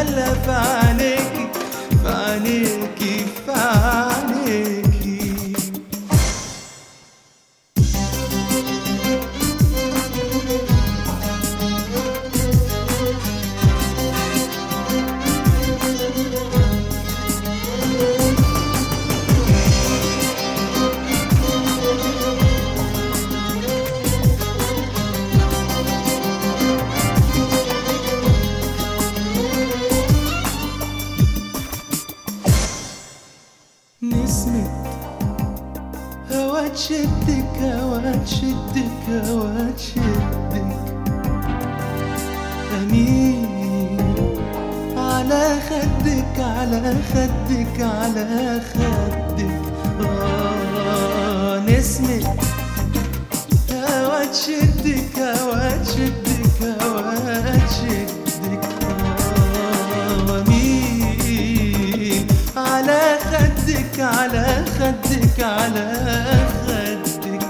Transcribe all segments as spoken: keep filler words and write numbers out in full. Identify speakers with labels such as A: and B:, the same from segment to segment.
A: خلى في عينيكي في عينيكي في عينيكي. نسمة هوا تشدك هوا تشدك هوا تشدك، أمين على خدك على خدك على خدك. آه نسمة هوا تشدك هوا تشدك هوا تشدك، آه أمين على خدك على خدك على خدك.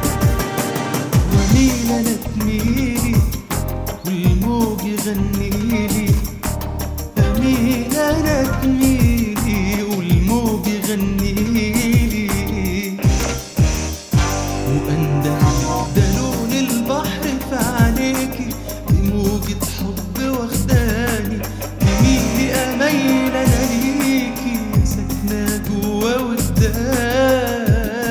A: ومين انا تميلي والموج يغنيلي، امين انا تميلي والموج يغنيلي. وانده ده لون البحر في عينيكي، بموجة حب واخداني. تميلي اميل انا ليكي ساكنة جوا وداني.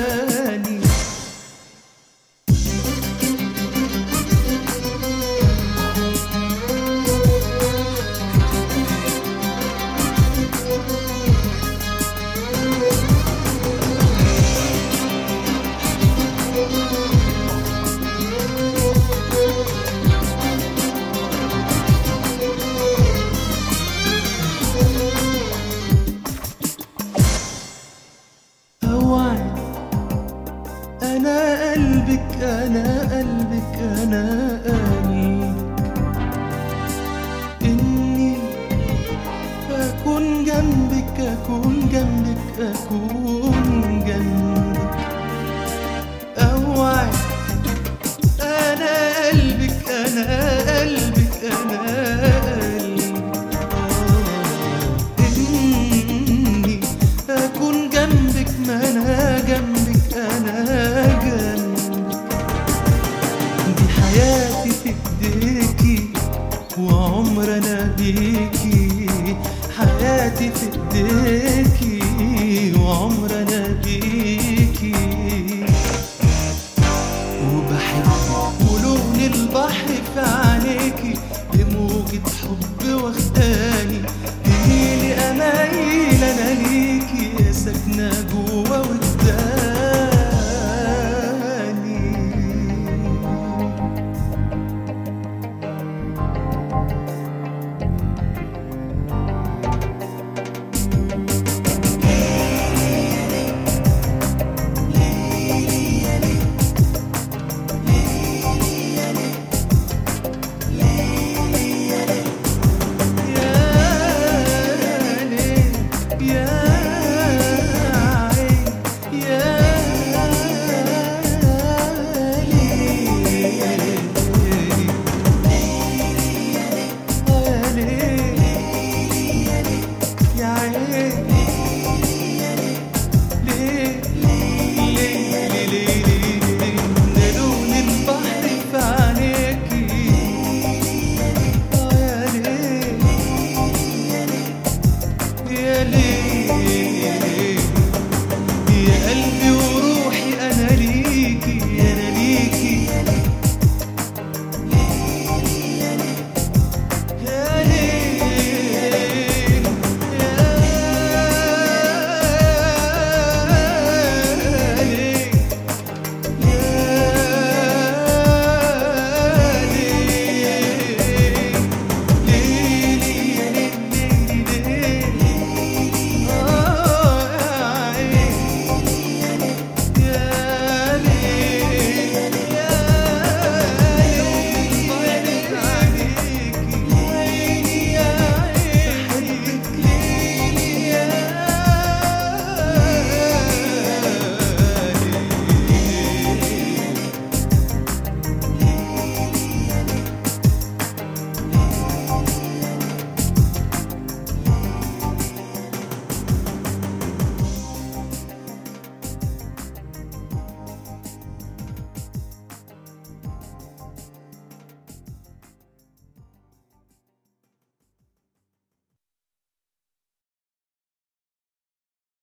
A: أنا قلبك أنا قلبك أنا قلبك، إني أكون جنبك أكون جنبك أكون